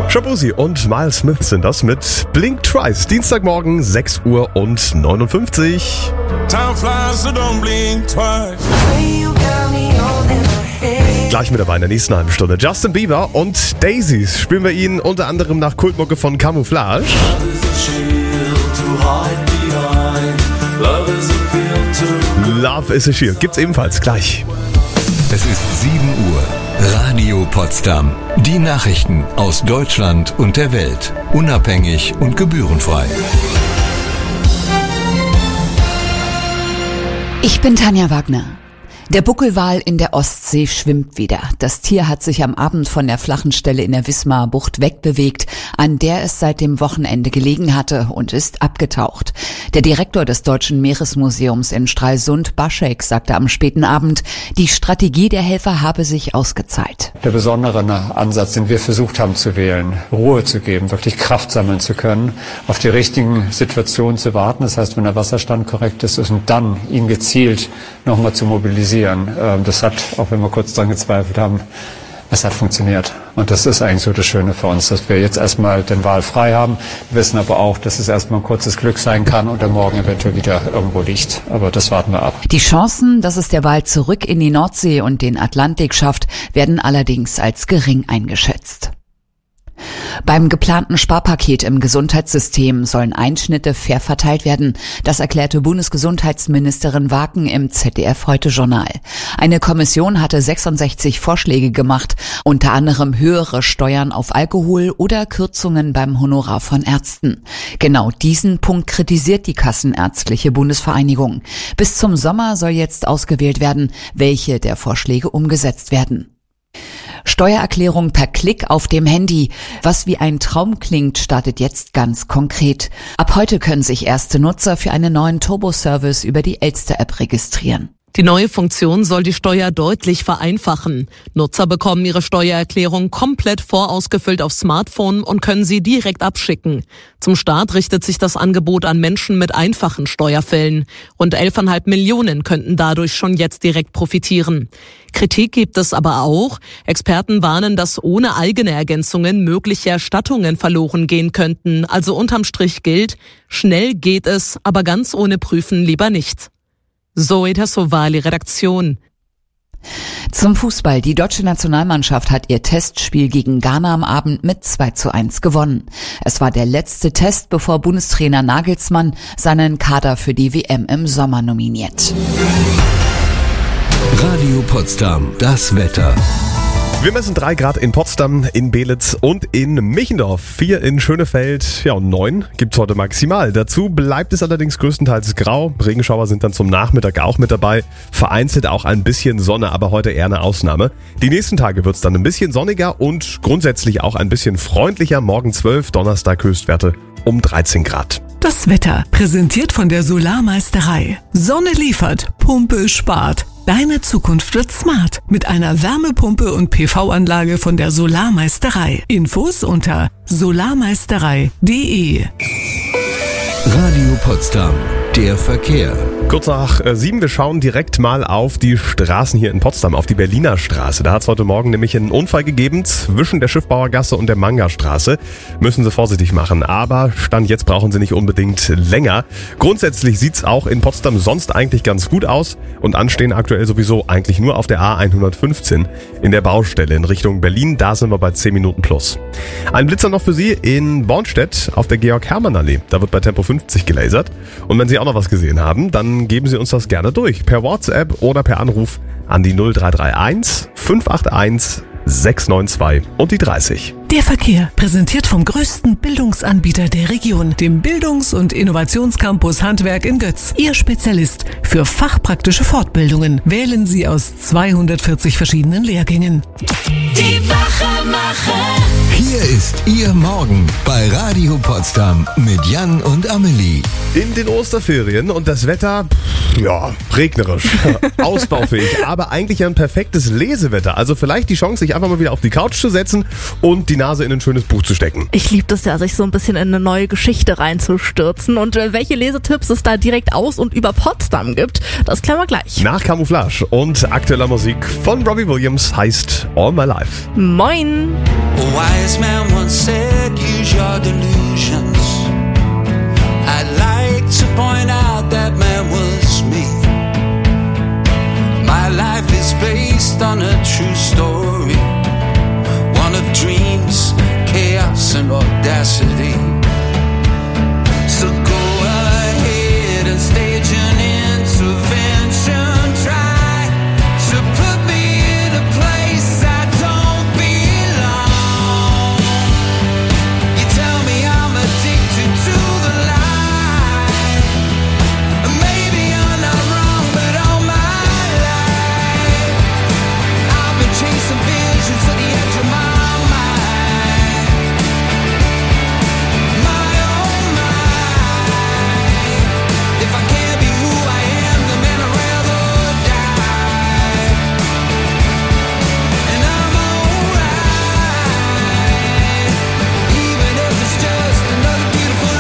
Shaboozey und Miles Smith sind das mit Blink Twice. Dienstagmorgen 6:59 Uhr. Time flies, so don't blink twice. Gleich mit dabei in der nächsten halben Stunde. Justin Bieber und Daisies spielen wir ihn unter anderem nach Kultmucke von Camouflage. Love is a Shield gibt's ebenfalls gleich. Es ist 7 Uhr. Radio Potsdam. Die Nachrichten aus Deutschland und der Welt. Unabhängig und gebührenfrei. Ich bin Tanja Wagner. Der Buckelwal in der Ostsee schwimmt wieder. Das Tier hat sich am Abend von der flachen Stelle in der Wismarer Bucht wegbewegt, an der es seit dem Wochenende gelegen hatte, und ist abgetaucht. Der Direktor des Deutschen Meeresmuseums in Stralsund, Baschek, sagte am späten Abend, die Strategie der Helfer habe sich ausgezahlt. Der besondere Ansatz, den wir versucht haben zu wählen, Ruhe zu geben, wirklich Kraft sammeln zu können, auf die richtigen Situationen zu warten, das heißt, wenn der Wasserstand korrekt ist, und dann ihn gezielt nochmal zu mobilisieren. Das hat, auch wenn wir kurz dran gezweifelt haben, es hat funktioniert. Und das ist eigentlich so das Schöne für uns, dass wir jetzt erstmal den Wal frei haben. Wir wissen aber auch, dass es erstmal ein kurzes Glück sein kann und der morgen eventuell wieder irgendwo liegt. Aber das warten wir ab. Die Chancen, dass es der Wal zurück in die Nordsee und den Atlantik schafft, werden allerdings als gering eingeschätzt. Beim geplanten Sparpaket im Gesundheitssystem sollen Einschnitte fair verteilt werden. Das erklärte Bundesgesundheitsministerin Waken im ZDF-Heute-Journal. Eine Kommission hatte 66 Vorschläge gemacht, unter anderem höhere Steuern auf Alkohol oder Kürzungen beim Honorar von Ärzten. Genau diesen Punkt kritisiert die Kassenärztliche Bundesvereinigung. Bis zum Sommer soll jetzt ausgewählt werden, welche der Vorschläge umgesetzt werden. Steuererklärung per Klick auf dem Handy. Was wie ein Traum klingt, startet jetzt ganz konkret. Ab heute können sich erste Nutzer für einen neuen Turbo-Service über die Elster-App registrieren. Die neue Funktion soll die Steuer deutlich vereinfachen. Nutzer bekommen ihre Steuererklärung komplett vorausgefüllt aufs Smartphone und können sie direkt abschicken. Zum Start richtet sich das Angebot an Menschen mit einfachen Steuerfällen. Rund 11,5 Millionen könnten dadurch schon jetzt direkt profitieren. Kritik gibt es aber auch. Experten warnen, dass ohne eigene Ergänzungen mögliche Erstattungen verloren gehen könnten. Also unterm Strich gilt, schnell geht es, aber ganz ohne Prüfen lieber nicht. Zoe Tassovali, Redaktion. Zum Fußball. Die deutsche Nationalmannschaft hat ihr Testspiel gegen Ghana am Abend mit 2:1 gewonnen. Es war der letzte Test, bevor Bundestrainer Nagelsmann seinen Kader für die WM im Sommer nominiert. Radio Potsdam, das Wetter. Wir messen 3 Grad in Potsdam, in Belitz und in Michendorf. 4 in Schönefeld, und 9 gibt's heute maximal. Dazu bleibt es allerdings größtenteils grau. Regenschauer sind dann zum Nachmittag auch mit dabei. Vereinzelt auch ein bisschen Sonne, aber heute eher eine Ausnahme. Die nächsten Tage wird's dann ein bisschen sonniger und grundsätzlich auch ein bisschen freundlicher. Morgen 12, Donnerstag Höchstwerte um 13 Grad. Das Wetter, präsentiert von der Solarmeisterei. Sonne liefert, Pumpe spart. Deine Zukunft wird smart mit einer Wärmepumpe und PV-Anlage von der Solarmeisterei. Infos unter solarmeisterei.de. Radio Potsdam, der Verkehr. Kurz nach 7, wir schauen direkt mal auf die Straßen hier in Potsdam, auf die Berliner Straße. Da hat es heute Morgen nämlich einen Unfall gegeben zwischen der Schiffbauergasse und der Mangerstraße. Müssen Sie vorsichtig machen, aber Stand jetzt brauchen Sie nicht unbedingt länger. Grundsätzlich sieht's auch in Potsdam sonst eigentlich ganz gut aus und anstehen aktuell sowieso eigentlich nur auf der A115 in der Baustelle in Richtung Berlin. Da sind wir bei 10 Minuten plus. Ein Blitzer noch für Sie in Bornstedt auf der Georg-Hermann-Allee. Da wird bei Tempo 50 gelasert. Und wenn Sie auch noch was gesehen haben, dann geben Sie uns das gerne durch. Per WhatsApp oder per Anruf an die 0331 581 692 und die 30. Der Verkehr, präsentiert vom größten Bildungsanbieter der Region, dem Bildungs- und Innovationscampus Handwerk in Götz. Ihr Spezialist für fachpraktische Fortbildungen. Wählen Sie aus 240 verschiedenen Lehrgängen. Die Wachemacher. Hier ist Ihr Morgen bei Radio Potsdam mit Jan und Amelie. In den Osterferien und das Wetter, regnerisch, ausbaufähig, aber eigentlich ein perfektes Lesewetter. Also vielleicht die Chance, sich einfach mal wieder auf die Couch zu setzen und die Nase in ein schönes Buch zu stecken. Ich liebe das ja, sich so ein bisschen in eine neue Geschichte reinzustürzen. Und welche Lesetipps es da direkt aus und über Potsdam gibt, das klären wir gleich. Nach Camouflage und aktueller Musik von Robbie Williams heißt All My Life. Moin! A wise man once once said, use your delusions. I'd like to point out that man was me. My life is based on a true story, one of dreams, chaos and audacity. So go ahead and stage an intervention. Try to put me in a place I don't belong. You tell me I'm addicted to the lie. Maybe I'm not wrong, but all my life I've been chasing visions to the edge of my mind. My oh my, if I can't be who I am, then man I'd rather die. And I'm alright, even if it's just another beautiful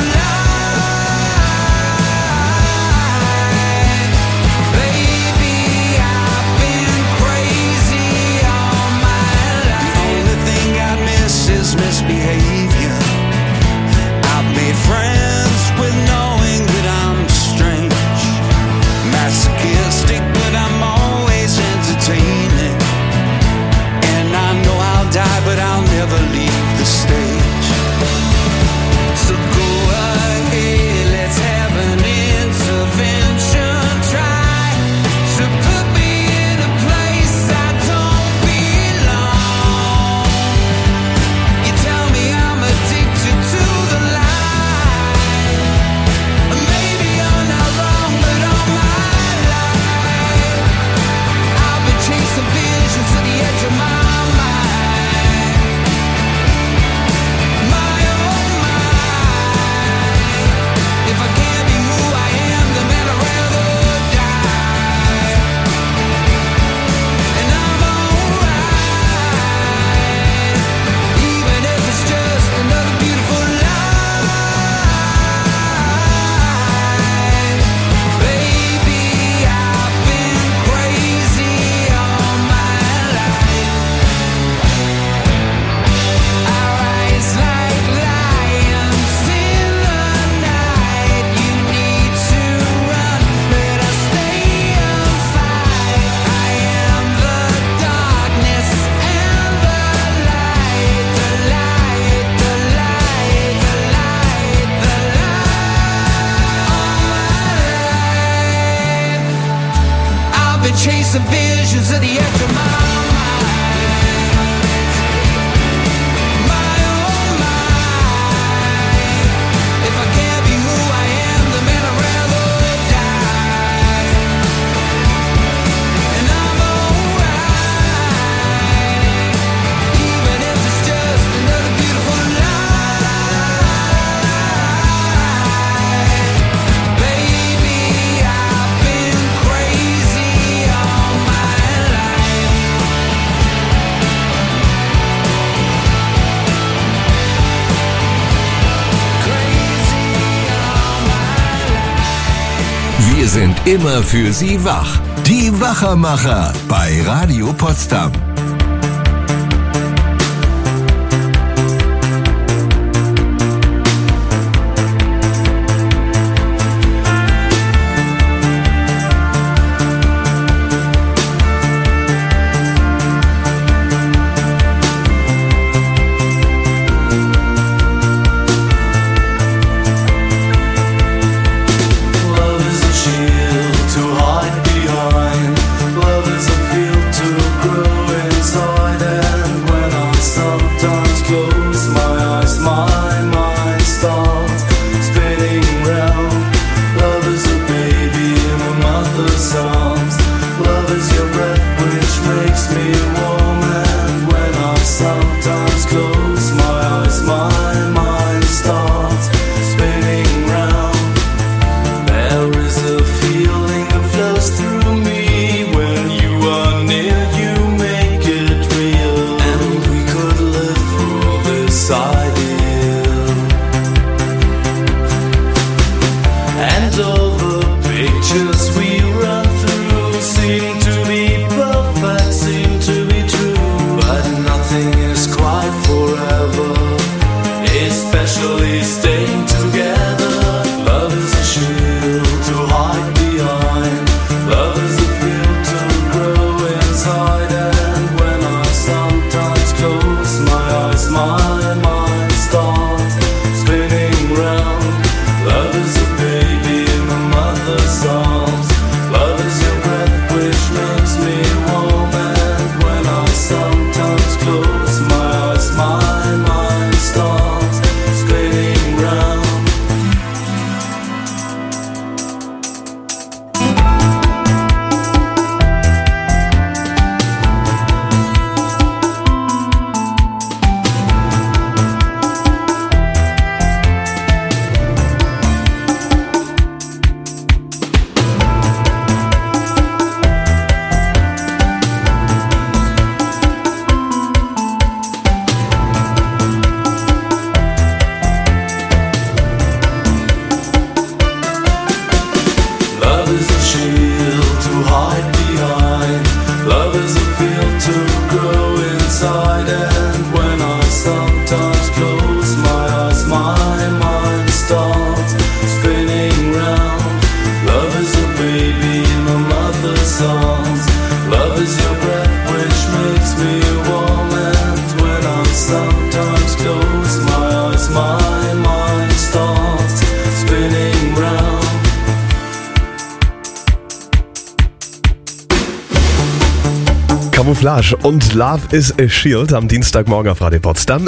lie. Baby, I've been crazy all my life. The only thing I miss is misbehavior. I've made friends with knowing that I'm strange, masochistic, but I'm always entertaining. And I know I'll die, but I'll never leave the stage. So go ahead, let's have an intervention. Try to put me in a place I don't belong. You tell me I'm addicted to the lie. Maybe I'm not wrong, but all my life I've been chasing visions to the edge of my mind. My oh my, if I can't be who I am, then man I'd rather die. And I'm alright, even if it's just another beautiful lie. Baby, I've been crazy all my life. I rise like lions in the night. You need to run, but I stay and fight. I am the darkness and the light, the light, the light, the light, the light. I've been chasing visions at the edge of my mind. My oh my, if I can't be who I am, then man I'd rather die. And I'm alright, even if it's just another beautiful lie. Baby, I've been crazy all my life. Crazy all my life. Wir sind immer für Sie wach. Die Wachermacher bei Radio Potsdam. Love is a shield to hide behind. Love is a field to grow inside. And when I sometimes close my eyes, my mind starts spinning round. Love is a baby in a mother's arms. Love is your breath which makes me warm. And when I sometimes close my eyes, my mind starts spinning round. There is a feeling that flows through me when you are near, you make it real. And we could live for this ideal. And all the pictures we run through seem to be perfect, seem to be true. But nothing is quite forever. as my mind starts spinning round. Camouflage und Love is a Shield am Dienstagmorgen auf Radio Potsdam,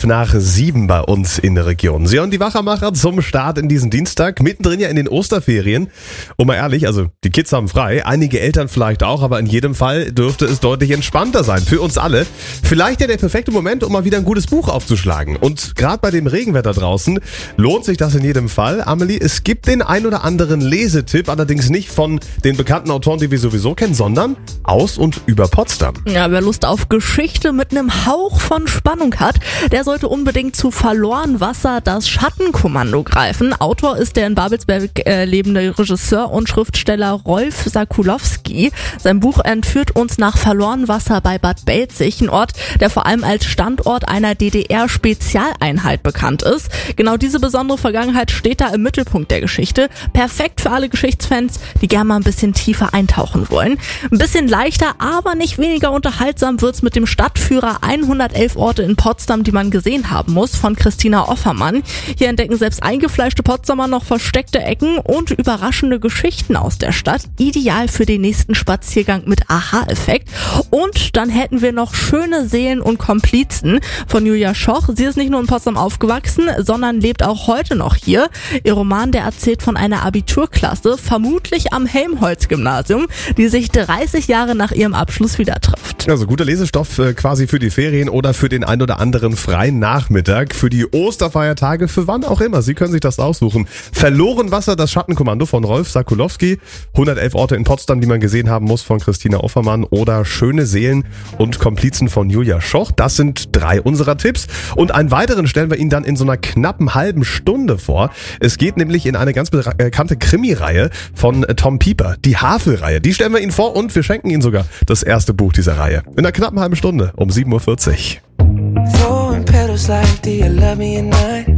6:11 bei uns in der Region. Sie hören die Wachermacher zum Start in diesen Dienstag, mittendrin ja in den Osterferien. Und mal ehrlich, also die Kids haben frei, einige Eltern vielleicht auch, aber in jedem Fall dürfte es deutlich entspannter sein für uns alle. Vielleicht ja der perfekte Moment, um mal wieder ein gutes Buch aufzuschlagen. Und gerade bei dem Regenwetter draußen lohnt sich das in jedem Fall. Amelie, es gibt den ein oder anderen Lesetipp, allerdings nicht von den bekannten Autoren, die wir sowieso kennen, sondern aus und über Potsdam. Ja, wer Lust auf Geschichte mit einem Hauch von Spannung hat, der sollte unbedingt zu Verloren Wasser, das Schattenkommando greifen. Autor ist der in Babelsberg lebende Regisseur und Schriftsteller Rolf Sakulowski. Sein Buch entführt uns nach Verloren Wasser bei Bad Belzig, ein Ort, der vor allem als Standort einer DDR-Spezialeinheit bekannt ist. Genau diese besondere Vergangenheit steht da im Mittelpunkt der Geschichte. Perfekt für alle Geschichtsfans, die gerne mal ein bisschen tiefer eintauchen wollen. Ein bisschen leichter, aber nicht weniger unterhaltsam wird's mit dem Stadtführer 111 Orte in Potsdam, die man gesehen haben muss, von Christina Offermann. Hier entdecken selbst eingefleischte Potsdamer noch versteckte Ecken und überraschende Geschichten aus der Stadt. Ideal für den nächsten Spaziergang mit Aha-Effekt. Und dann hätten wir noch Schöne Seelen und Komplizen von Julia Schoch. Sie ist nicht nur in Potsdam aufgewachsen, sondern lebt auch heute noch hier. Ihr Roman, der erzählt von einer Abiturklasse, vermutlich am Helmholtz-Gymnasium, die sich 30 Jahre nach ihrem Abschluss wieder trifft. Also guter Lesestoff quasi für die Ferien oder für den ein oder anderen freien Nachmittag, für die Osterfeiertage, für wann auch immer. Sie können sich das aussuchen. Verloren Wasser, das Schattenkommando von Rolf Sakulowski, 111 Orte in Potsdam, die man gesehen haben muss, von Christina Offermann, oder Schöne Seelen und Komplizen von Julia Schoch. Das sind 3 unserer Tipps und einen weiteren stellen wir Ihnen dann in so einer knappen halben Stunde vor. Es geht nämlich in eine ganz bekannte Krimi-Reihe von Tom Pieper, die Havel-Reihe. Die stellen wir Ihnen vor und wir schenken Ihnen sogar das erste Buch dieser Reihe. In einer knappen halben Stunde um 7:40 Uhr. Throwing petals like, do you love me or not?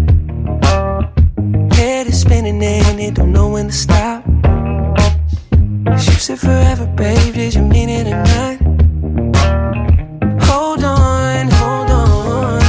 Head is spinning and it don't know when to stop. You said forever, babe, did you mean it or not? Hold on, hold on.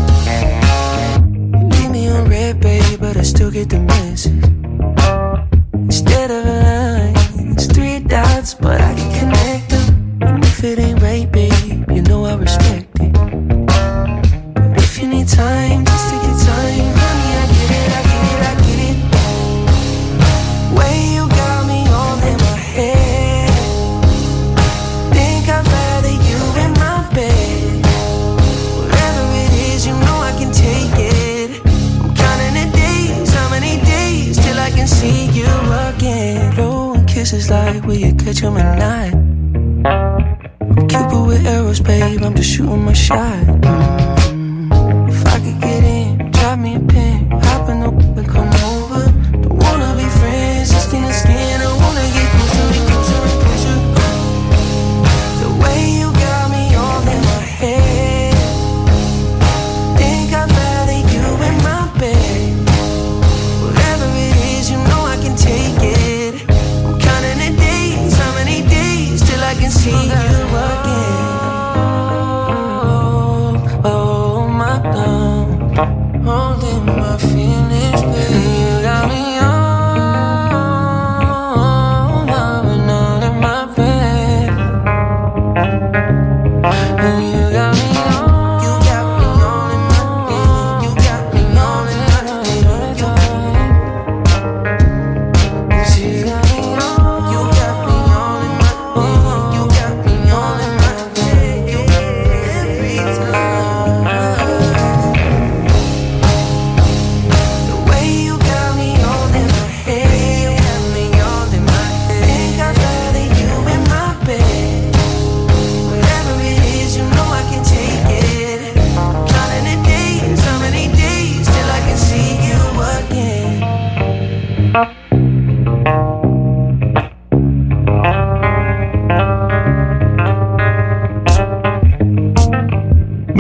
You leave me on red, babe, but I still get the message. Instead of a line, it's 3 dots, but I can connect them. And if it ain't right, babe, you know I respect it. But if you need time, just take your time. Honey, I get it, I get it, I get it. Way you got me all in my head. Think I'd rather you in my bed. Whatever it is, you know I can take it. I'm counting the days, how many days till I can see you again. Blowing kisses like, will you catch 'em at night? I'm Cupid with arrows, babe, I'm just shooting my shot. If I could get in, drop me a pin, hop in the and come over. Don't wanna be friends, just skin to skin, I wanna get closer, closer. The way you got me all in my head. Think I'd rather you in my bed. Whatever it is, you know I can take it. I'm counting the days, how many days till I can see you again. Oh my God, holding my feelings, baby. You got me all, I'm not in my bed. And you got me all, you got me all in my bed. You got me all in my bed. You got me all, you got me all in my bed. You got me all in my bed. Every time. The way you got me all in my head. You got me all in my head. Think I'd rather you in my bed. Whatever it is, you know I can take it. Counting the days, how many days till I can see you again.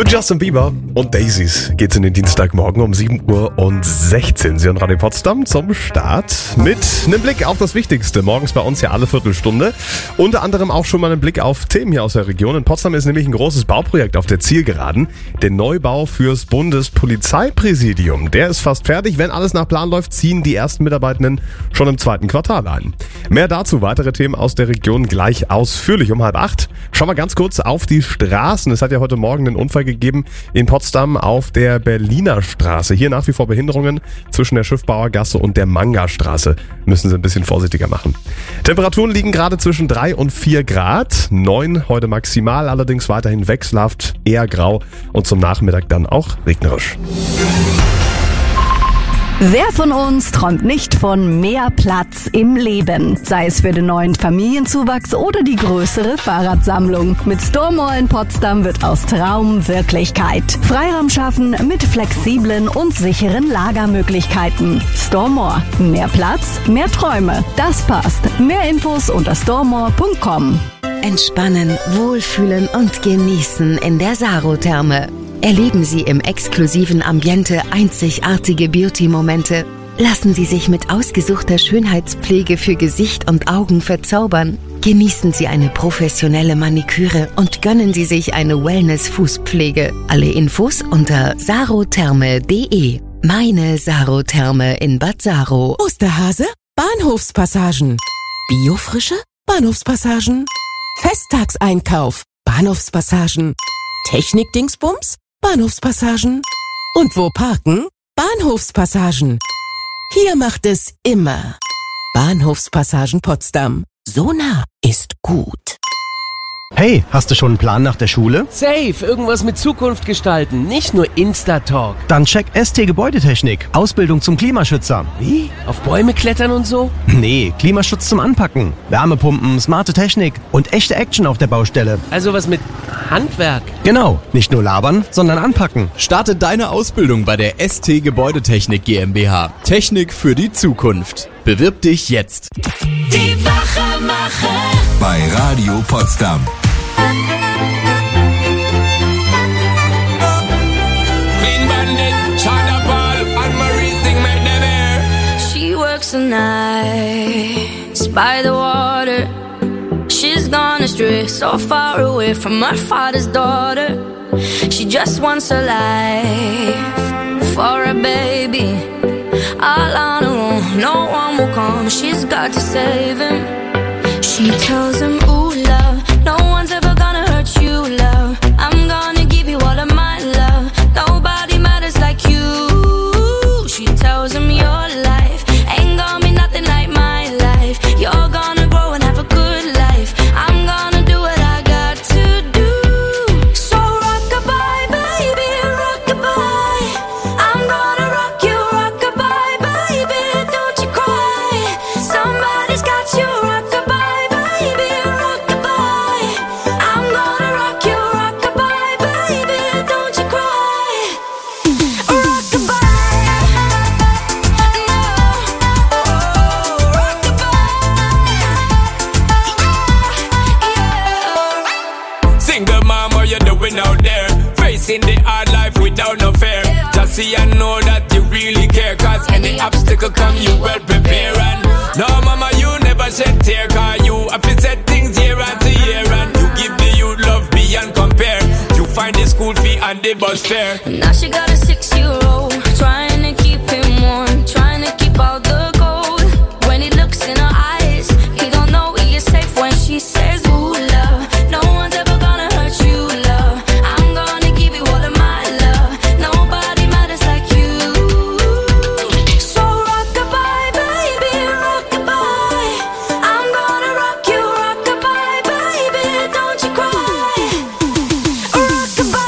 Mit Justin Bieber und Daisies geht's in den Dienstagmorgen um 7:16 Uhr. Sie hören Radio Potsdam zum Start mit einem Blick auf das Wichtigste. Morgens bei uns ja alle Viertelstunde. Unter anderem auch schon mal einen Blick auf Themen hier aus der Region. In Potsdam ist nämlich ein großes Bauprojekt auf der Zielgeraden. Der Neubau fürs Bundespolizeipräsidium. Der ist fast fertig. Wenn alles nach Plan läuft, ziehen die ersten Mitarbeitenden schon im 2. Quartal ein. Mehr dazu, weitere Themen aus der Region gleich ausführlich um 7:30. Schauen wir ganz kurz auf die Straßen. Es hat ja heute Morgen einen Unfall gegeben in Potsdam auf der Berliner Straße. Hier nach wie vor Behinderungen zwischen der Schiffbauergasse und der Mangastraße. Müssen Sie ein bisschen vorsichtiger machen. Temperaturen liegen gerade zwischen 3 und 4 Grad. 9 heute maximal, allerdings weiterhin wechselhaft, eher grau und zum Nachmittag dann auch regnerisch. Wer von uns träumt nicht von mehr Platz im Leben? Sei es für den neuen Familienzuwachs oder die größere Fahrradsammlung. Mit Storemore in Potsdam wird aus Traum Wirklichkeit. Freiraum schaffen mit flexiblen und sicheren Lagermöglichkeiten. Storemore. Mehr Platz, mehr Träume. Das passt. Mehr Infos unter storemore.com. Entspannen, wohlfühlen und genießen in der Saro-Therme. Erleben Sie im exklusiven Ambiente einzigartige Beauty-Momente. Lassen Sie sich mit ausgesuchter Schönheitspflege für Gesicht und Augen verzaubern. Genießen Sie eine professionelle Maniküre und gönnen Sie sich eine Wellness-Fußpflege. Alle Infos unter sarotherme.de. Meine Saro-Therme in Bad Saro. Osterhase? Bahnhofspassagen. Biofrische? Bahnhofspassagen. Festtagseinkauf? Bahnhofspassagen. Technik-Dingsbums? Bahnhofspassagen. Und wo parken? Bahnhofspassagen. Hier macht es immer Bahnhofspassagen Potsdam. So nah ist gut. Hey, hast du schon einen Plan nach der Schule? Safe, irgendwas mit Zukunft gestalten, nicht nur Insta-Talk. Dann check ST Gebäudetechnik, Ausbildung zum Klimaschützer. Wie? Auf Bäume klettern und so? Nee, Klimaschutz zum Anpacken. Wärmepumpen, smarte Technik und echte Action auf der Baustelle. Also was mit Handwerk? Genau, nicht nur labern, sondern anpacken. Starte deine Ausbildung bei der ST Gebäudetechnik GmbH. Technik für die Zukunft. Bewirb dich jetzt. Die Wachemacher bei Radio Potsdam. Clean Bandit, China Ball, and Marie Sing make them air. She works the nights by the water. She's gone astray, so far away from her father's daughter. She just wants a life for a baby. All on her own, no one will come. She's got to save him. She tells him, ooh, love, no one's ever gonna hurt you, love. I'm gonna give you all of my love. Nobody matters like you. She tells him your life ain't gonna be nothing like my life. You're gonna grow and have a good life. I'm gonna do what I got to do. So rock-a-bye, baby, rock-a-bye. I'm gonna rock you, rock-a-bye, baby, don't you cry. Somebody's got you, rock-a-bye, baby, rock-a-bye. I'm gonna rock you, rock-a-bye, baby, don't you cry. Rock-a-bye, Single mom, what you doing out there? Facing the hard life without no fear. Just see and know that you really care. Cause any obstacle come, you well prepare. And no mama, you never shed tear. Cause you have to set things year after year. And you give the youth love beyond compare. You find the school fee and the bus fare. now she got a 6-year-old, trying to keep him warm, trying to keep out the cold. When he looks in her eyes, he don't know he is safe when she says, ooh, love, no one's ever gonna hurt you, love. I'm gonna give you all of my love. Nobody matters like you. So rock-a-bye, baby, rock-a-bye. I'm gonna rock you, rock-a-bye, baby, don't you cry. Rock-a-bye.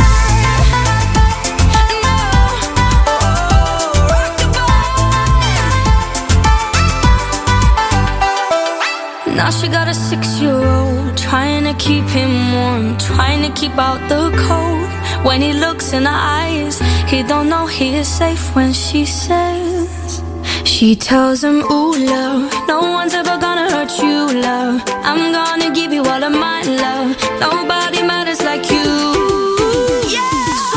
Now she got a 6-year-old, trying to keep him warm, trying to keep out the cold. When he looks in her eyes, he don't know he is safe when she says. She tells him, ooh, love, no one's ever gonna hurt you, love. I'm gonna give you all of my love. Nobody matters like you. Yeah.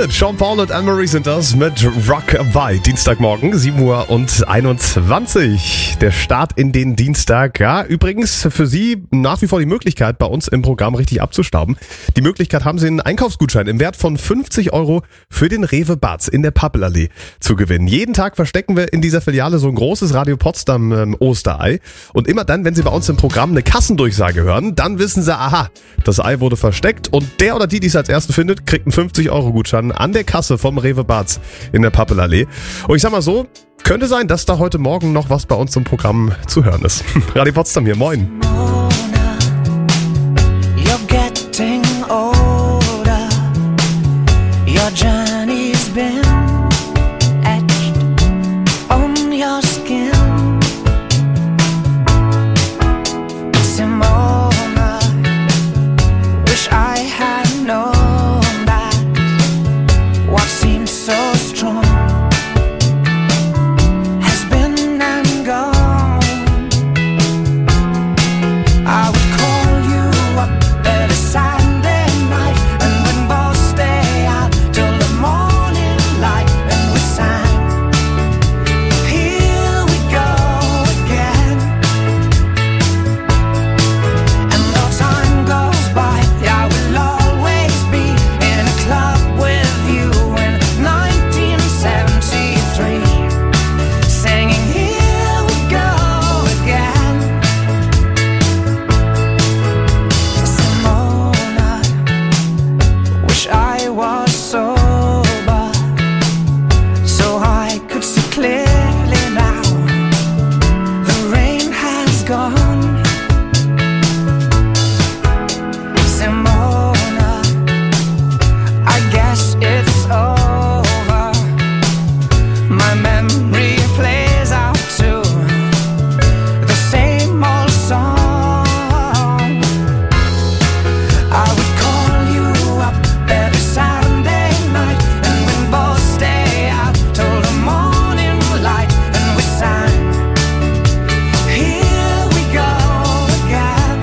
It. Sean Paul und Anne-Marie sind das mit Rockabye. Dienstagmorgen, 7:21 Uhr. Der Start in den Dienstag. Ja, übrigens für Sie nach wie vor die Möglichkeit, bei uns im Programm richtig abzustauben. Die Möglichkeit haben Sie, einen Einkaufsgutschein im Wert von 50 € für den Rewe Batz in der Pappelallee zu gewinnen. Jeden Tag verstecken wir in dieser Filiale so ein großes Radio Potsdam Osterei. Und immer dann, wenn Sie bei uns im Programm eine Kassendurchsage hören, dann wissen Sie, aha, das Ei wurde versteckt und der oder die es als Ersten findet, kriegt einen 50-€-Gutschein an der Kasse vom Rewe Batz in der Pappelallee. Und ich sag mal so, könnte sein, dass da heute Morgen noch was bei uns im Programm zu hören ist. Radio Potsdam hier, moin. You're getting older. Your journey's been etched on your skin. Simona, wish I had known that what seemed so strong has been and gone. I would call you up every Saturday night, and we'd both stay out till the morning light, and we sang, here we go again. And though time goes by, I will always be in a club with you in 1973, singing, here we go again. Simona, wish I was sober, so I could see clearly now. The rain has gone. Simona, I guess it's over. My memory plays out to the same old song. I would call you up every Saturday night, and we'd both stay out till the morning light, and we sang, here we go again.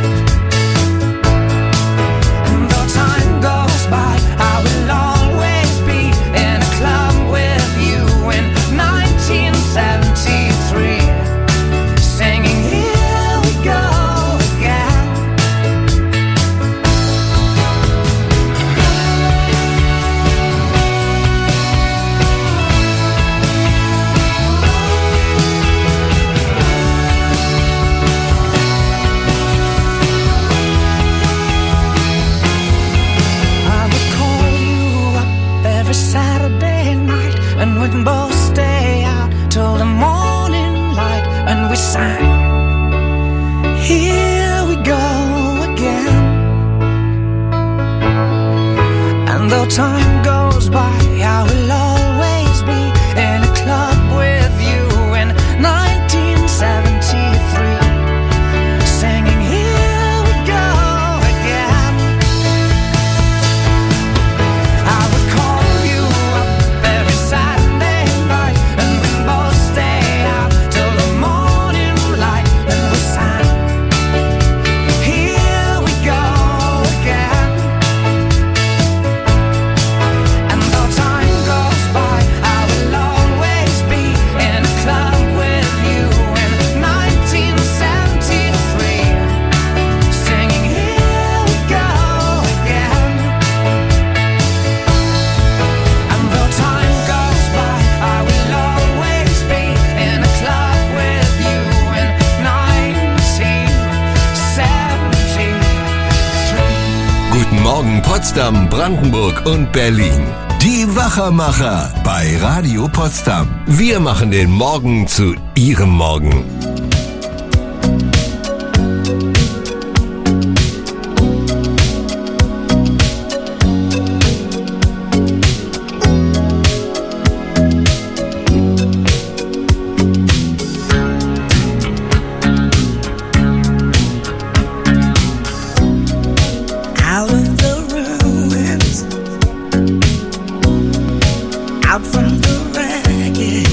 And though time goes by, I will always be in a club with you in 1973, singing, here we go again. I would call you up every Saturday night, and we'd both stay out till the morning light, and we sang, here we go again. And though time goes by, I will always be in a club with you in 1973, singing, here we go again. I would call you up every Saturday night, and we'd both stay out till the morning light, and we sang, here we go again. And though time goes by, I will always be in a club with you in 1973, singing, here we go again. And though time goes by, I will always be in a club with you in 1973. Guten Morgen Potsdam, Brandenburg und Berlin. Die Wachermacher bei Radio Potsdam. Wir machen den Morgen zu Ihrem Morgen. Out of the ruins, out from the wreckage,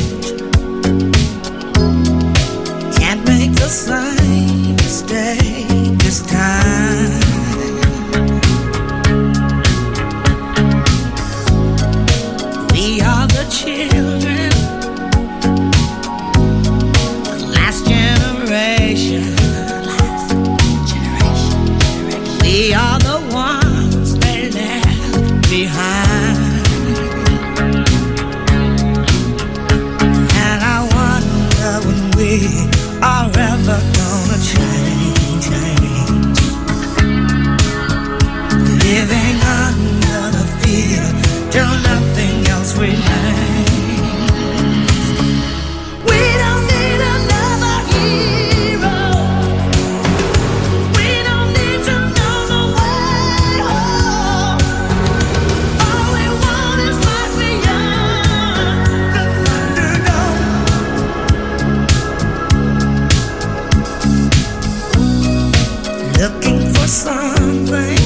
can't make the same mistake this time. the children, the last generation. We are the ones they left behind. And I wonder when we are ever gonna change. Living under the fear till nothing else remains. We don't need another hero. We don't need to know the way home. All we want is life beyond the Thunderdome. Looking for something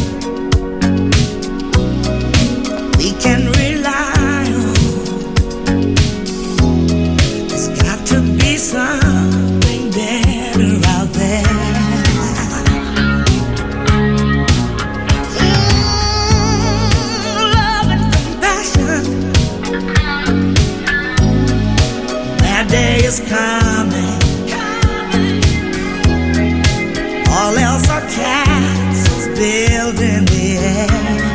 we can rely on. There's got to be something better out there. Love and compassion. That day is coming. All else are castles built in the air.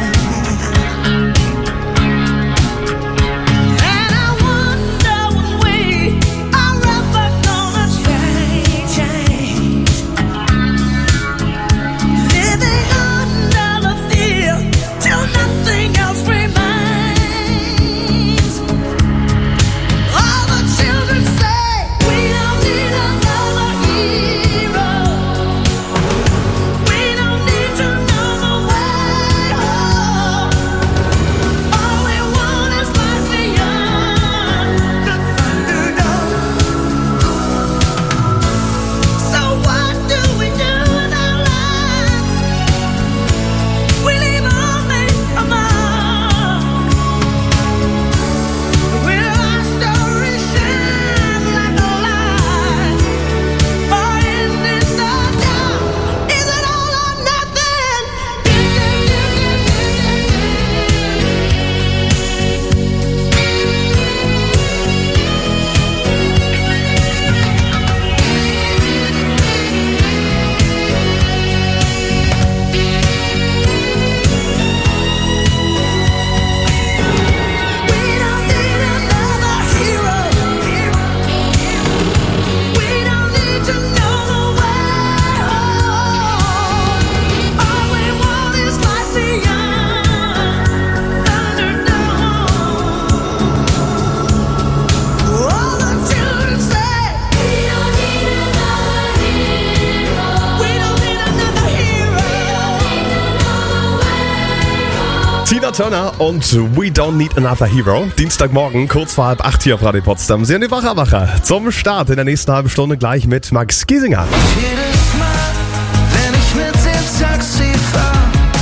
Tina Turner und We Don't Need Another Hero. Dienstagmorgen, kurz vor 7:30 hier auf Radio Potsdam. Sie haben die Wacher zum Start in der nächsten halben Stunde gleich mit Max Giesinger. Jedes Mal, wenn ich mit dem Taxi fahr,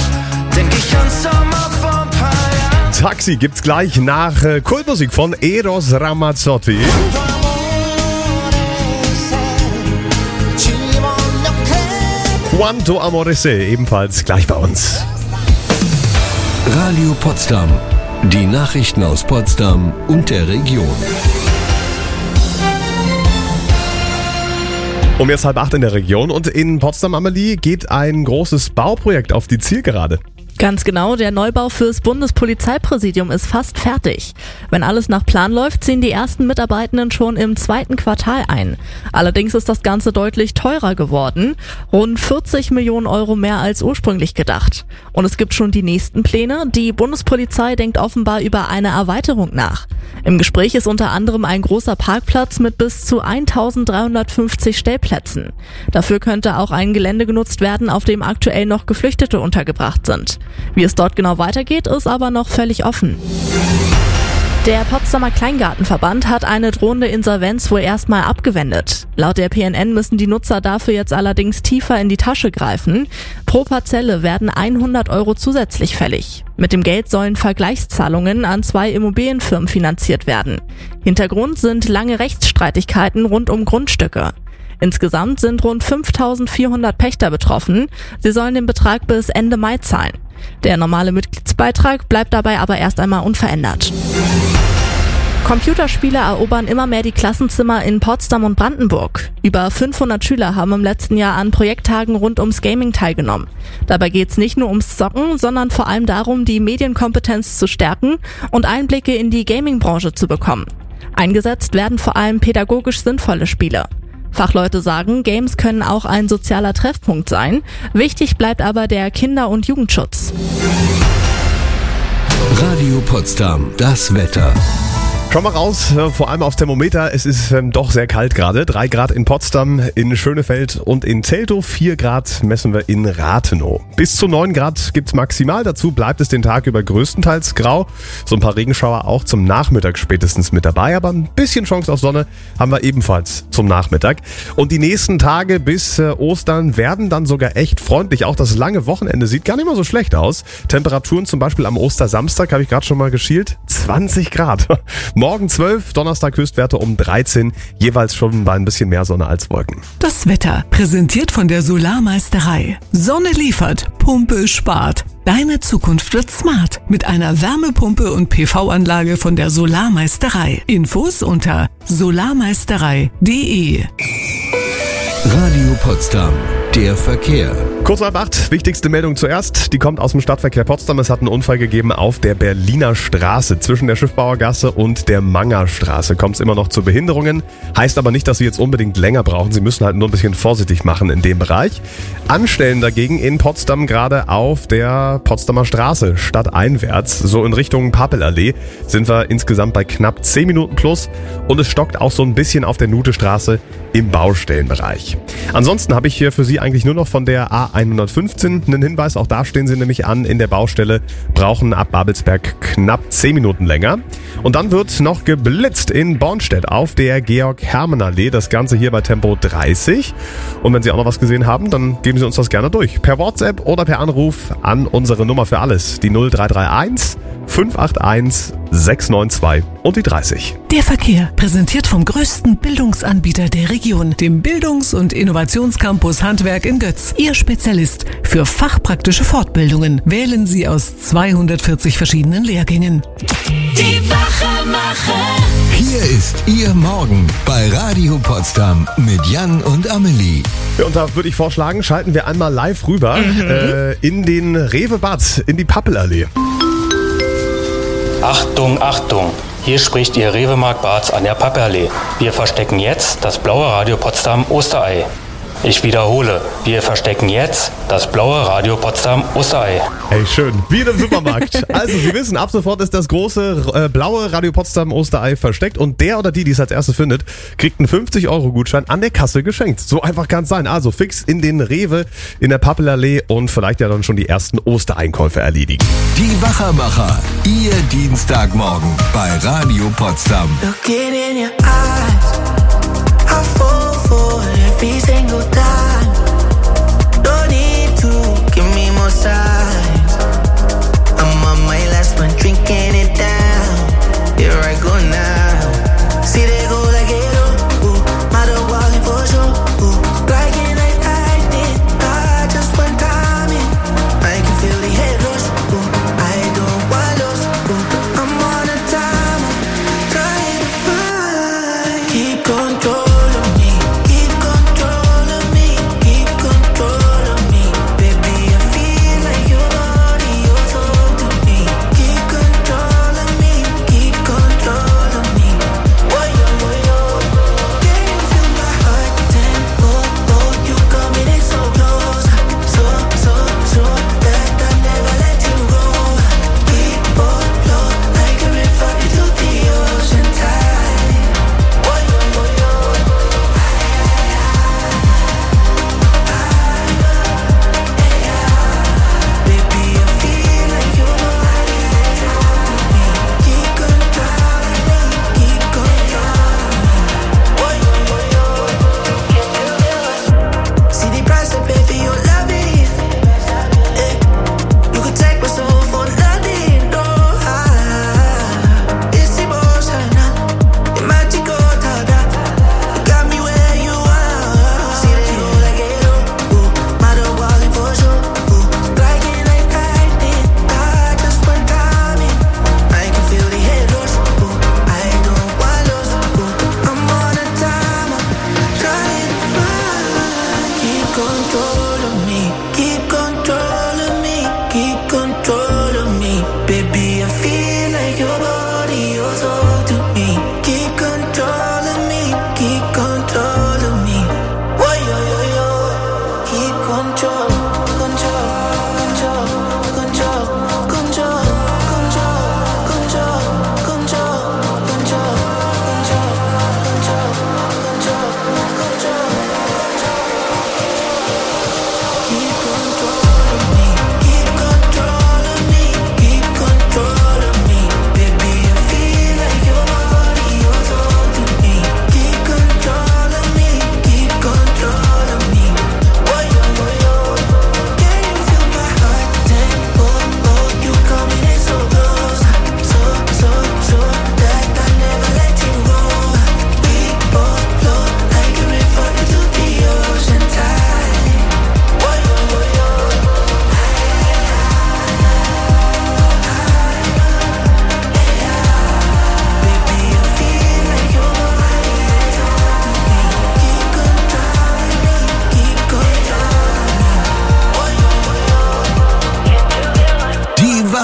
denk ich an Sommer vor ein paar Jahren. Taxi gibt's gleich nach Kultmusik von Eros Ramazzotti. Quanto Amore Se, ebenfalls gleich bei uns. Radio Potsdam. Die Nachrichten aus Potsdam und der Region. Um jetzt 7:30 in der Region und in Potsdam, Amelie, geht ein großes Bauprojekt auf die Zielgerade. Ganz genau, der Neubau fürs Bundespolizeipräsidium ist fast fertig. Wenn alles nach Plan läuft, ziehen die ersten Mitarbeitenden schon im 2. Quartal ein. Allerdings ist das Ganze deutlich teurer geworden. Rund 40 Millionen Euro mehr als ursprünglich gedacht. Und es gibt schon die nächsten Pläne. Die Bundespolizei denkt offenbar über eine Erweiterung nach. Im Gespräch ist unter anderem ein großer Parkplatz mit bis zu 1350 Stellplätzen. Dafür könnte auch ein Gelände genutzt werden, auf dem aktuell noch Geflüchtete untergebracht sind. Wie es dort genau weitergeht, ist aber noch völlig offen. Der Potsdamer Kleingartenverband hat eine drohende Insolvenz wohl erstmal abgewendet. Laut der PNN müssen die Nutzer dafür jetzt allerdings tiefer in die Tasche greifen. Pro Parzelle werden 100 Euro zusätzlich fällig. Mit dem Geld sollen Vergleichszahlungen an 2 Immobilienfirmen finanziert werden. Hintergrund sind lange Rechtsstreitigkeiten rund um Grundstücke. Insgesamt sind rund 5.400 Pächter betroffen. Sie sollen den Betrag bis Ende Mai zahlen. Der normale Mitgliedsbeitrag bleibt dabei aber erst einmal unverändert. Computerspiele erobern immer mehr die Klassenzimmer in Potsdam und Brandenburg. Über 500 Schüler haben im letzten Jahr an Projekttagen rund ums Gaming teilgenommen. Dabei geht's nicht nur ums Zocken, sondern vor allem darum, die Medienkompetenz zu stärken und Einblicke in die Gaming-Branche zu bekommen. Eingesetzt werden vor allem pädagogisch sinnvolle Spiele. Fachleute sagen, Games können auch ein sozialer Treffpunkt sein. Wichtig bleibt aber der Kinder- und Jugendschutz. Radio Potsdam, das Wetter. Schau mal raus, vor allem aufs Thermometer. Es ist doch sehr kalt gerade. 3 Grad in Potsdam, in Schönefeld und in Teltow. 4 Grad messen wir in Rathenow. Bis zu 9 Grad gibt's maximal. Dazu bleibt es den Tag über größtenteils grau. So ein paar Regenschauer auch zum Nachmittag spätestens mit dabei. Aber ein bisschen Chance auf Sonne haben wir ebenfalls zum Nachmittag. Und die nächsten Tage bis Ostern werden dann sogar echt freundlich. Auch das lange Wochenende sieht gar nicht mal so schlecht aus. Temperaturen zum Beispiel am Ostersamstag, habe ich gerade schon mal geschielt, 20 Grad. Morgen 12, Donnerstag Höchstwerte um 13, jeweils schon bei ein bisschen mehr Sonne als Wolken. Das Wetter, präsentiert von der Solarmeisterei. Sonne liefert, Pumpe spart. Deine Zukunft wird smart mit einer Wärmepumpe und PV-Anlage von der Solarmeisterei. Infos unter solarmeisterei.de. Radio Potsdam, der Verkehr. Kurz nach 8, wichtigste Meldung zuerst. Die kommt aus dem Stadtverkehr Potsdam. Es hat einen Unfall gegeben auf der Berliner Straße. Zwischen der Schiffbauergasse und der Mangerstraße kommt es immer noch zu Behinderungen. Heißt aber nicht, dass Sie jetzt unbedingt länger brauchen. Sie müssen halt nur ein bisschen vorsichtig machen in dem Bereich. Anstellen dagegen in Potsdam gerade auf der Potsdamer Straße stadteinwärts. So in Richtung Pappelallee sind wir insgesamt bei knapp 10 Minuten plus. Und es stockt auch so ein bisschen auf der Nutestraße im Baustellenbereich. Ansonsten habe ich hier für Sie eigentlich nur noch von der A115 einen Hinweis. Auch da stehen Sie nämlich an in der Baustelle, brauchen ab Babelsberg knapp 10 Minuten länger. Und dann wird noch geblitzt in Bornstedt auf der Georg-Hermann-Allee. Das Ganze hier bei Tempo 30. Und wenn Sie auch noch was gesehen haben, dann geben Sie uns das gerne durch. Per WhatsApp oder per Anruf an unsere Nummer für alles. Die 0331 581 692 und die 30. Der Verkehr, präsentiert vom größten Bildungsanbieter der Region, dem Bildungs- und Innovationscampus Handwerk in Götz. Ihr Spezialist für fachpraktische Fortbildungen. Wählen Sie aus 240 verschiedenen Lehrgängen. Die Wachemacher. Hier ist Ihr Morgen bei Radio Potsdam mit Jan und Amelie. Ja, und da würde ich vorschlagen, schalten wir einmal live rüber in den Rewe Bad, in die Pappelallee. Achtung, Achtung! Hier spricht Ihr Rewe-Markt Barz an der Pappelallee. Wir verstecken jetzt das blaue Radio Potsdam Osterei. Ich wiederhole, wir verstecken jetzt das blaue Radio Potsdam Osterei. Hey, schön. Wie in einem Supermarkt. Also, Sie wissen, ab sofort ist das große blaue Radio Potsdam Osterei versteckt und der oder die es als erstes findet, kriegt einen 50-Euro-Gutschein an der Kasse geschenkt. So einfach kann es sein. Also fix in den Rewe in der Pappelallee und vielleicht ja dann schon die ersten Ostereinkäufe erledigen. Die Wachermacher, Ihr Dienstagmorgen bei Radio Potsdam. Looking in your eyes, I fall for every single time. Don't need to give me more signs. I'm on my last one, drinking it down. Here I go now. See they go like it, ooh, matter what for sure, ooh. Like it, I did, I just one time in. I can feel the head rush, ooh. I don't want lost, ooh. I'm on a timer, trying to find. Keep control.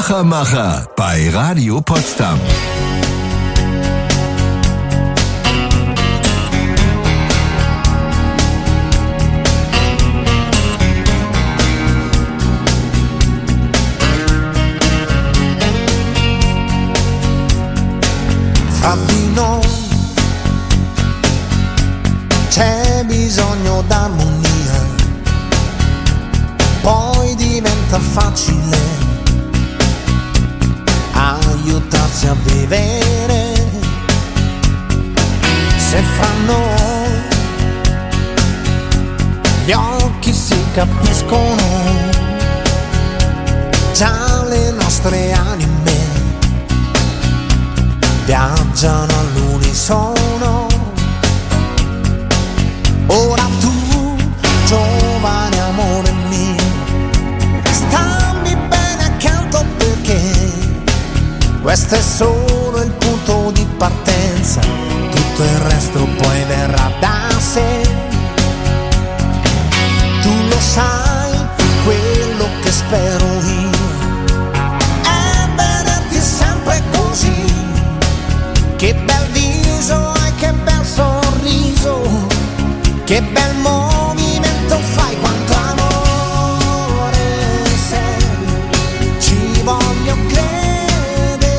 Wachermacher bei Radio Potsdam. Fra di noi c'è bisogno d'armonia, poi diventa facile aiutarsi a vivere. Se fra noi gli occhi si capiscono, già le nostre anime viaggiano all'unisono. Ora tu, giovane amore mio, stammi bene accanto perché questo è solo il punto di partenza, tutto il resto poi verrà da sé. Tu lo sai, quello che spero io è vederti sempre così. Che bel viso hai, che bel sorriso, che bel movimento fai, quanto amore sei, ci voglio credere,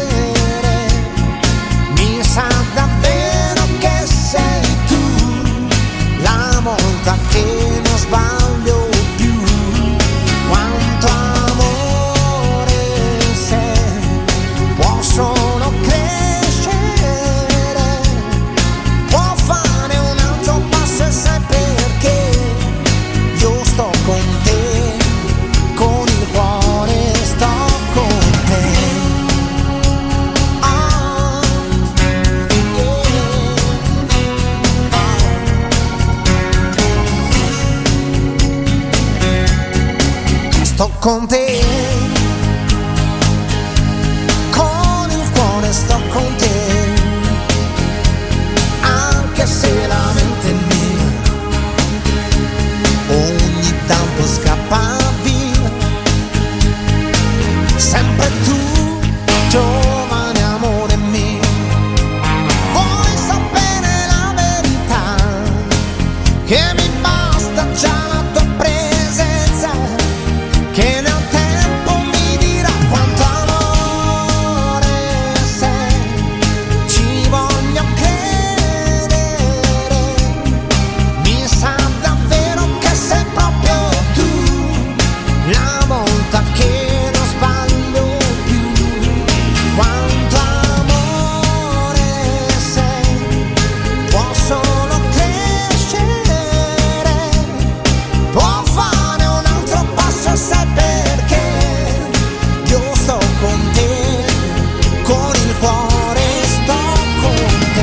mi sa davvero che sei tu, la volta che non sbaglio più, quanto amore sei, può solo credere. Sto con te, con il cuore sto con te, anche se la mente mia ogni tanto scappa via. Sempre tu, giovane amore mio, vuoi sapere la verità, che mi basta già la tua presenza, che nel tempo mi dirà quanto amore sei, ci voglio credere, mi sa davvero che sei proprio tu, la volta che non sbaglio più, quanto amore sei, può solo crescere, può fare un altro passo, sai perché io sto con te, con il cuore sto con te.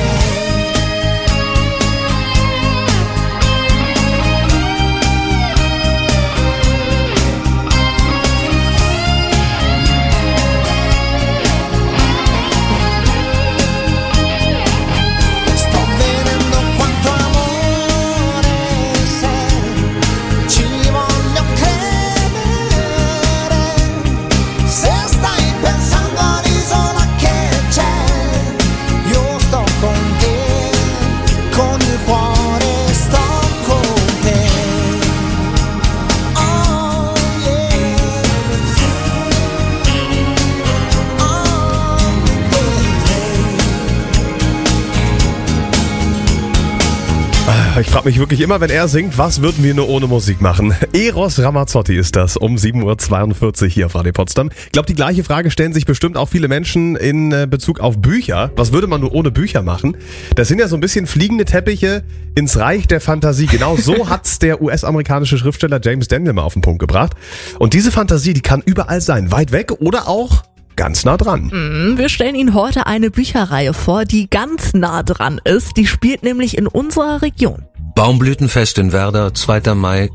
Sto vedendo quanto amore sei, ci voglio credere, se stai pensando all'isola che c'è, io sto con te, con il cuore sto con te. Oh yeah, Ich frage mich wirklich immer, wenn er singt, was würden wir nur ohne Musik machen? Eros Ramazzotti ist das um 7.42 Uhr hier auf Radio Potsdam. Ich glaube, die gleiche Frage stellen sich bestimmt auch viele Menschen in Bezug auf Bücher. Was würde man nur ohne Bücher machen? Das sind ja so ein bisschen fliegende Teppiche ins Reich der Fantasie. Genau so hat's der US-amerikanische Schriftsteller James Daniel mal auf den Punkt gebracht. Und diese Fantasie, die kann überall sein. Weit weg oder auch ganz nah dran. Wir stellen Ihnen heute eine Bücherreihe vor, die ganz nah dran ist. Die spielt nämlich in unserer Region. Baumblütenfest in Werder, 2. Mai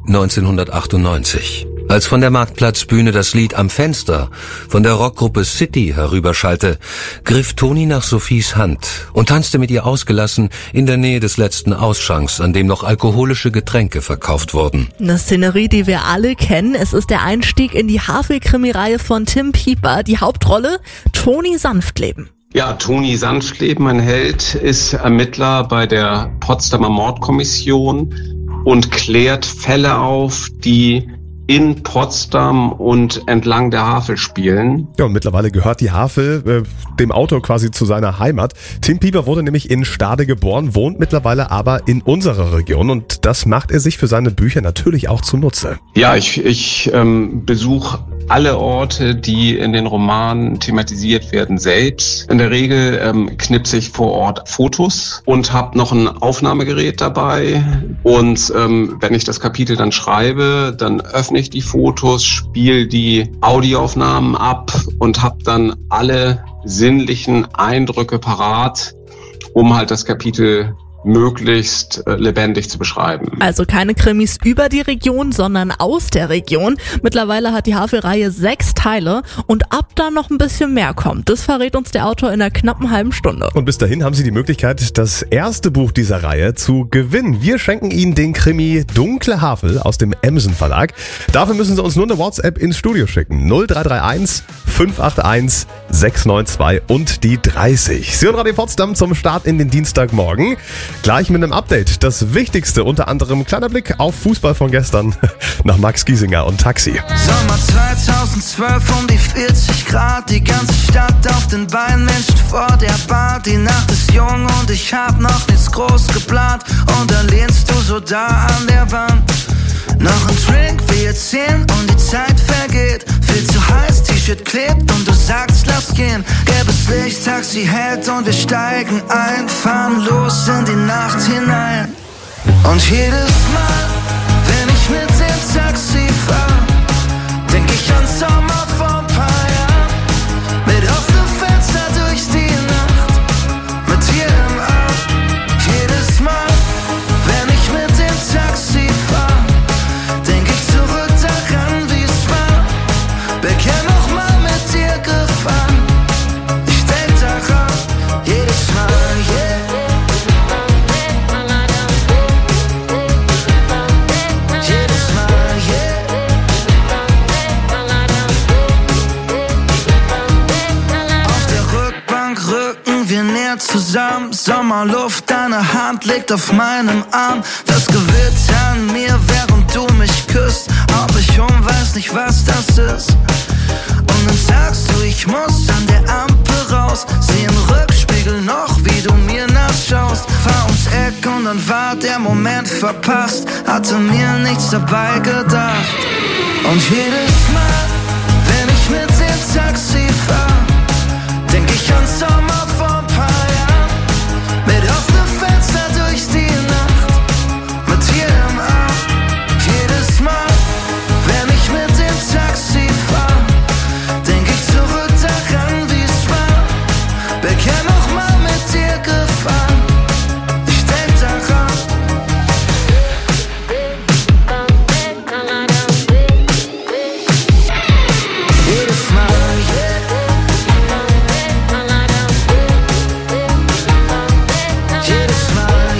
1998. Als von der Marktplatzbühne das Lied Am Fenster von der Rockgruppe City herüberschallte, griff Toni nach Sophies Hand und tanzte mit ihr ausgelassen in der Nähe des letzten Ausschanks, an dem noch alkoholische Getränke verkauft wurden. Eine Szenerie, die wir alle kennen. Es ist der Einstieg in die Havel-Krimi-Reihe von Tim Pieper. Die Hauptrolle Toni Sanftleben. Ja, Toni Sanftleben, mein Held, ist Ermittler bei der Potsdamer Mordkommission und klärt Fälle auf, die in Potsdam und entlang der Havel spielen. Ja, und mittlerweile gehört die Havel dem Autor quasi zu seiner Heimat. Tim Pieper wurde nämlich in Stade geboren, wohnt mittlerweile aber in unserer Region und das macht er sich für seine Bücher natürlich auch zunutze. Ja, ich besuche alle Orte, die in den Romanen thematisiert werden, selbst. In der Regel knipse ich vor Ort Fotos und habe noch ein Aufnahmegerät dabei. Und wenn ich das Kapitel dann schreibe, dann öffne ich die Fotos, spiele die Audioaufnahmen ab und habe dann alle sinnlichen Eindrücke parat, um halt das Kapitel möglichst lebendig zu beschreiben. Also keine Krimis über die Region, sondern aus der Region. Mittlerweile hat die Havel-Reihe 6 Teile und ab da noch ein bisschen mehr kommt. Das verrät uns der Autor in einer knappen halben Stunde. Und bis dahin haben Sie die Möglichkeit, das erste Buch dieser Reihe zu gewinnen. Wir schenken Ihnen den Krimi Dunkle Havel aus dem Emsen Verlag. Dafür müssen Sie uns nur eine WhatsApp ins Studio schicken. 0331 581 692 und die 30. Sie hören Radio Potsdam zum Start in den Dienstagmorgen. Gleich mit einem Update. Das Wichtigste, unter anderem kleiner Blick auf Fußball von gestern nach Max Giesinger und Taxi. Sommer 2012 um die 40 Grad, die ganze Stadt auf den Beinen, Menschen vor der Bar. Die Nacht ist jung und ich hab noch nichts groß geplant. Und dann lehnst du so da an der Wand. Noch ein Drink, wir 10 und die Zeit vergeht. Viel zu heiß, T-Shirt klebt und du sagst, lass gehen. Gelbes Licht, Taxi hält und wir steigen ein. Fahren los in die Nacht hinein. Und jedes Mal, wenn ich mit dem Taxi fahr, denk ich an Sommer vor ein paar Jahren. Mit offenem Fenster durch die Nacht, mit dir im Arm. Jedes Mal, wenn ich mit dem Taxi fahr, denk ich zurück daran, wie es war. Wer kann noch mal mit dir gefahren? Ich denk daran, jedes Mal, yeah. Jedes Mal, yeah. Auf der Rückbank rücken wir näher zusammen. Sommerluft, deine Hand liegt auf meinem Arm. Das Gewitter an mir, während du mich küsst. Aber ich weiß nicht, was das ist. Und dann sagst du, ich muss an der Ampel raus. Sieh im Rückspiegel noch, wie du mir nachschaust. Fahr ums Eck und dann war der Moment verpasst. Hatte mir nichts dabei gedacht. Und jedes Mal, wenn ich mit dem Taxi fahr, denk ich an Sommer vor ein paar Jahren. Mit offenem Fenster durch die Nacht, mit dir im Arm. Jedes Mal, wenn ich mit dem Taxi fahr, denk ich zurück daran, wie es war. Wer kann noch mal mit dir gefahren? Ich denk daran. Jedes Mal, yeah. Jedes Mal,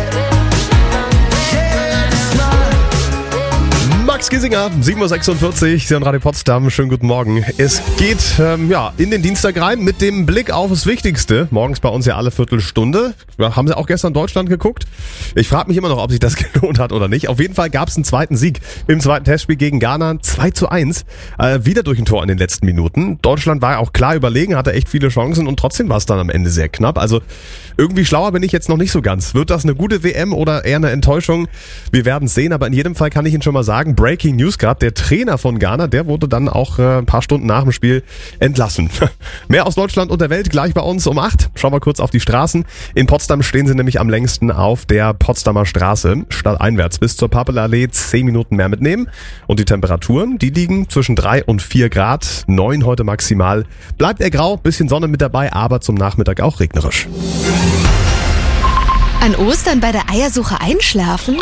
yeah. Jedes Mal. Max Giesinger, 7.46 Uhr, Sie hören Radio Potsdam, schönen guten Morgen. Es geht in den Dienstag rein mit dem Blick auf das Wichtigste. Morgens bei uns ja alle Viertelstunde. Haben Sie auch gestern Deutschland geguckt? Ich frage mich immer noch, ob sich das gelohnt hat oder nicht. Auf jeden Fall gab es einen zweiten Sieg im zweiten Testspiel gegen Ghana, 2:1. Wieder durch ein Tor in den letzten Minuten. Deutschland war auch klar überlegen, hatte echt viele Chancen und trotzdem war es dann am Ende sehr knapp. Also irgendwie schlauer bin ich jetzt noch nicht so ganz. Wird das eine gute WM oder eher eine Enttäuschung? Wir werden es sehen, aber in jedem Fall kann ich Ihnen schon mal sagen, Breaking News gerade, der Trainer von Ghana, der wurde dann auch ein paar Stunden nach dem Spiel entlassen. Mehr aus Deutschland und der Welt gleich bei uns um 8. Schauen wir kurz auf die Straßen. In Potsdam stehen sie nämlich am längsten auf der Potsdamer Straße, stadteinwärts bis zur Pappelallee 10 Minuten mehr mitnehmen. Und die Temperaturen, die liegen zwischen 3 und 4 Grad, 9 heute maximal. Bleibt eher grau, bisschen Sonne mit dabei, aber zum Nachmittag auch regnerisch. An Ostern bei der Eiersuche einschlafen?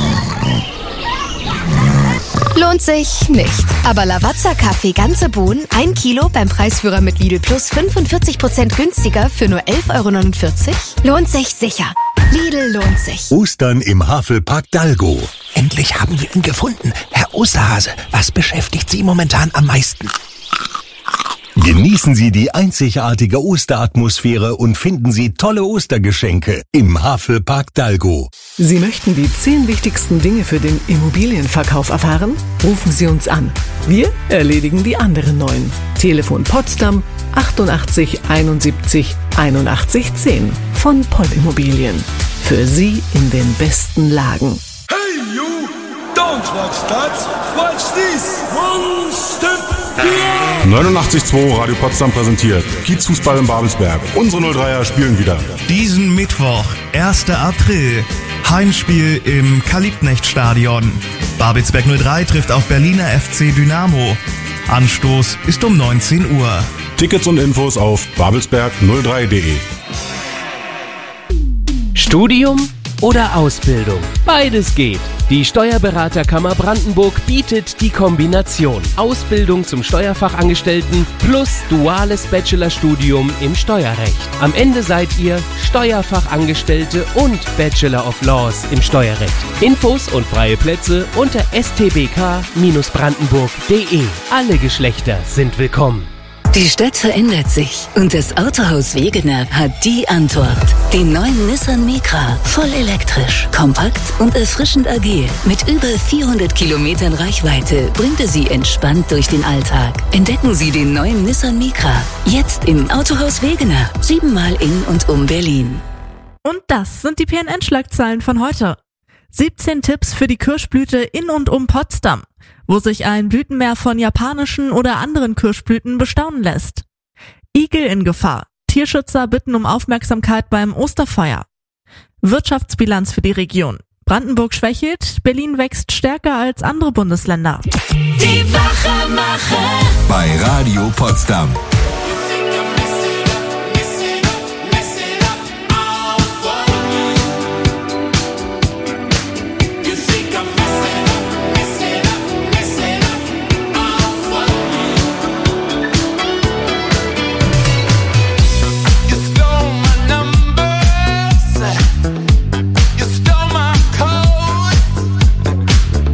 Lohnt sich nicht. Aber Lavazza-Kaffee ganze Bohnen, 1 Kilo beim Preisführer mit Lidl Plus 45% günstiger für nur 11,49 €? Lohnt sich sicher. Lidl lohnt sich. Ostern im Havelpark Dalgo. Endlich haben wir ihn gefunden. Herr Osterhase, was beschäftigt Sie momentan am meisten? Genießen Sie die einzigartige Osteratmosphäre und finden Sie tolle Ostergeschenke im Havelpark Dalgo. Sie möchten die 10 wichtigsten Dinge für den Immobilienverkauf erfahren? Rufen Sie uns an. Wir erledigen die anderen 9. Telefon Potsdam 88 71 81 10 von Poll Immobilien. Für Sie in den besten Lagen. Hey you, don't watch that, watch this. One step beyond. 89.2 Radio Potsdam präsentiert Kiezfußball in Babelsberg. Unsere 03er spielen wieder. Diesen Mittwoch, 1. April, Heimspiel im Kalibknecht-Stadion. Babelsberg 03 trifft auf Berliner FC Dynamo. Anstoß ist um 19 Uhr. Tickets und Infos auf babelsberg03.de. Studium oder Ausbildung? Beides geht. Die Steuerberaterkammer Brandenburg bietet die Kombination Ausbildung zum Steuerfachangestellten plus duales Bachelorstudium im Steuerrecht. Am Ende seid ihr Steuerfachangestellte und Bachelor of Laws im Steuerrecht. Infos und freie Plätze unter stbk-brandenburg.de. Alle Geschlechter sind willkommen. Die Stadt verändert sich und das Autohaus Wegener hat die Antwort. Den neuen Nissan Micra, voll elektrisch, kompakt und erfrischend agil. Mit über 400 Kilometern Reichweite bringt er Sie entspannt durch den Alltag. Entdecken Sie den neuen Nissan Micra, jetzt im Autohaus Wegener, 7-mal in und um Berlin. Und das sind die PNN-Schlagzeilen von heute. 17 Tipps für die Kirschblüte in und um Potsdam, wo sich ein Blütenmeer von japanischen oder anderen Kirschblüten bestaunen lässt. Igel in Gefahr. Tierschützer bitten um Aufmerksamkeit beim Osterfeuer. Wirtschaftsbilanz für die Region. Brandenburg schwächelt, Berlin wächst stärker als andere Bundesländer. Die Wachemacher Bei Radio Potsdam.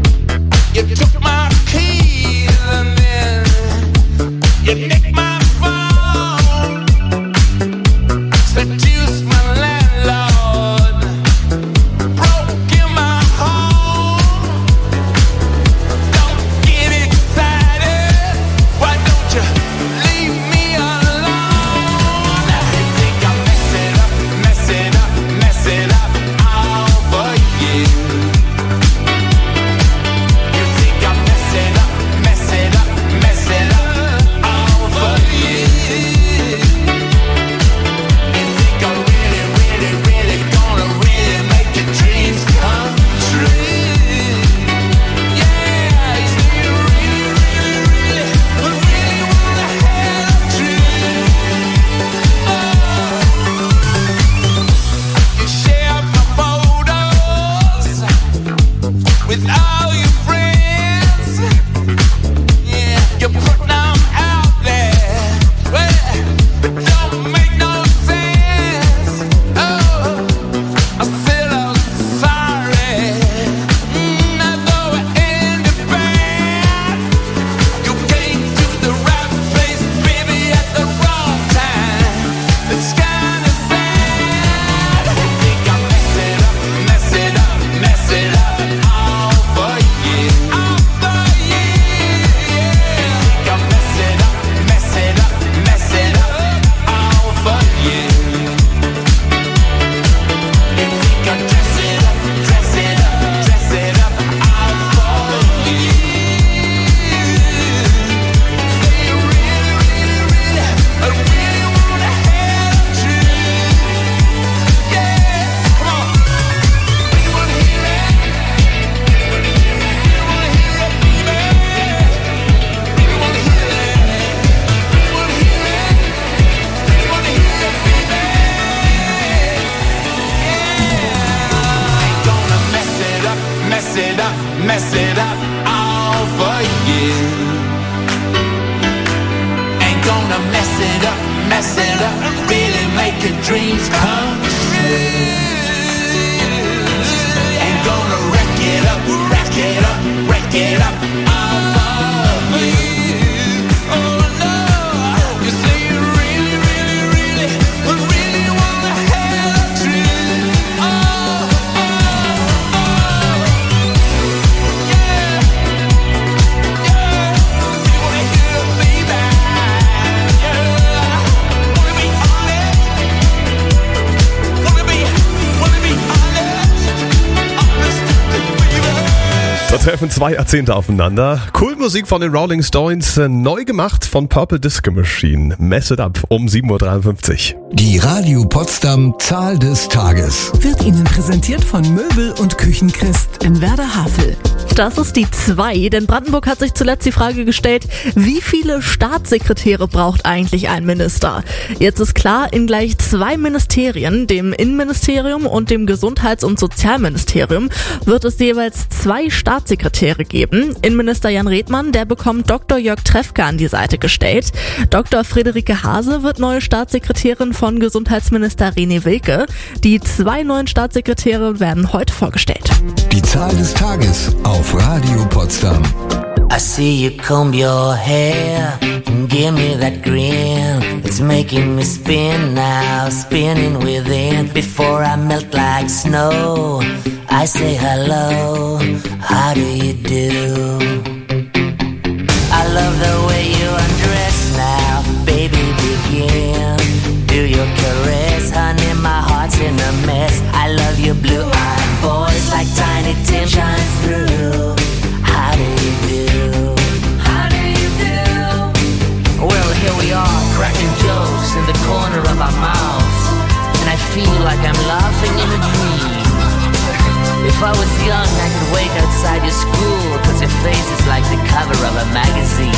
You took my keys and then you nicked my phone. mess it up all for you. Ain't gonna mess it up and really make your dreams come true. Ain't gonna wreck it up all for you. Oh no, you say you really wanna have the truth. Oh, yeah, you wanna hear me back, yeah. Wanna be honest, wanna be Da treffen 2 Jahrzehnte aufeinander. Cool Musik von den Rolling Stones, neu gemacht von Purple Disco Machine. Mess It Up um 7.53 Uhr. Die Radio Potsdam Zahl des Tages. Wird Ihnen präsentiert von Möbel- und Küchenchrist in Werder-Havel. Das ist die 2, denn Brandenburg hat sich zuletzt die Frage gestellt, wie viele Staatssekretäre braucht eigentlich ein Minister? Jetzt ist klar, in gleich 2 Ministerien, dem Innenministerium und dem Gesundheits- und Sozialministerium, wird es jeweils 2 Staatssekretäre geben. Innenminister Jan Redmann, der bekommt Dr. Jörg Trefke an die Seite gestellt. Dr. Friederike Hase wird neue Staatssekretärin von Gesundheitsminister René Wilke. Die 2 neuen Staatssekretäre werden heute vorgestellt. Die Zahl des Tages auf Radio Potsdam. I see you comb your hair and give me that grin. It's making me spin now, spinning within. Before I melt like snow, I say hello, how do you do? I love the way you undress now, baby begin. Do your caress, honey, my heart's in a mess. I love your blue-eyed voice like Tiny Tim shines through. How do you do? How do you do? Well, here we are, cracking jokes in the corner of our mouths, and I feel like I'm laughing in a dream. If I was young, I could wait outside your school, 'cause your face is like the cover of a magazine.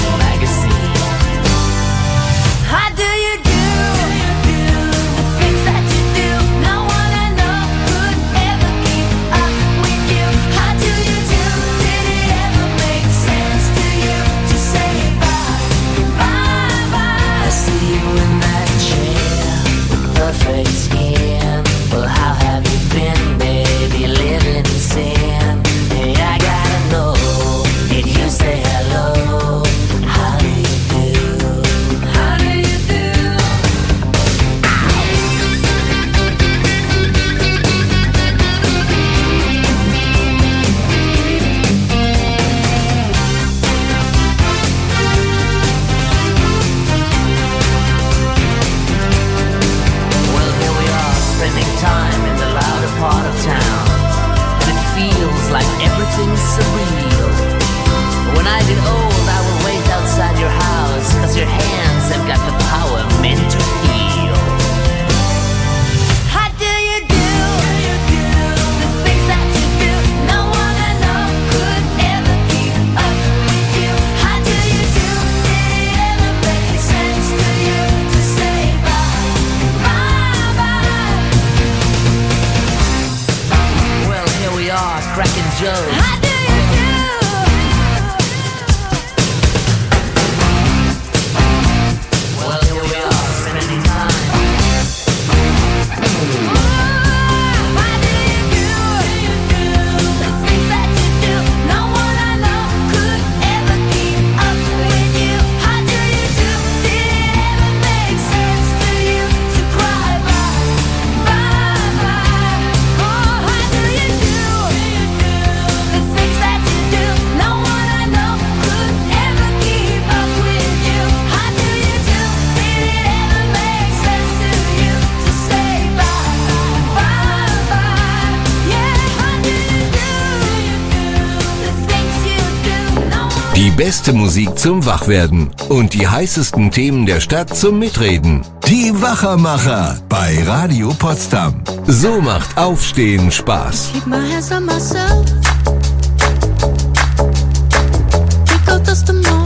How do you do? The things that you do, no one I know could ever keep up with you. How do you do? Did it ever make sense to you to say bye? I see you in that chair, perfect skin. Well, how have you been, baby? Living in sin. Hey, I gotta know, did you say hello? How do you do? How do you do? Well, here we are, spending time in the louder part of town, and it feels like everything's surreal. When I get old, I will wait outside your house, 'cause your hands have got the power meant to heal. How do you do? The things that you do, no one I know could ever keep up with you. How do you do? Did it ever make sense to you to say bye? Well, here we are, cracking jokes. How do you do? Well, here we are, spending time. How do you do? The things that you do, no one I know could ever keep up with you. How do you do? Did it ever make sense to you to cry bye? Oh, how do you do? The things that you do, no one I know could ever keep up with you. How do you do? Did it ever make sense to you to say bye? Yeah, how do you do? The things you do, no one. Die beste Musik zum Wachwerden und die heißesten Themen der Stadt zum Mitreden. Die Wachermacher bei Radio Potsdam. So macht Aufstehen Spaß. Keep my hands on myself. Pick out dust the morning.